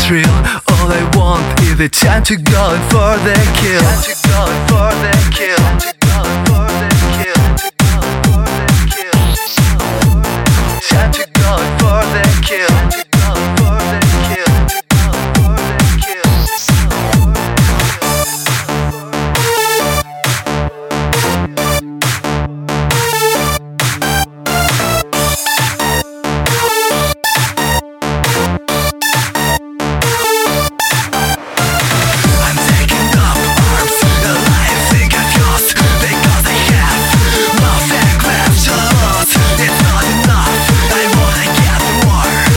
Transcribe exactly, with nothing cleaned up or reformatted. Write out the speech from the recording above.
thrill. All I want is the time to go for the kill. Time to go for the kill.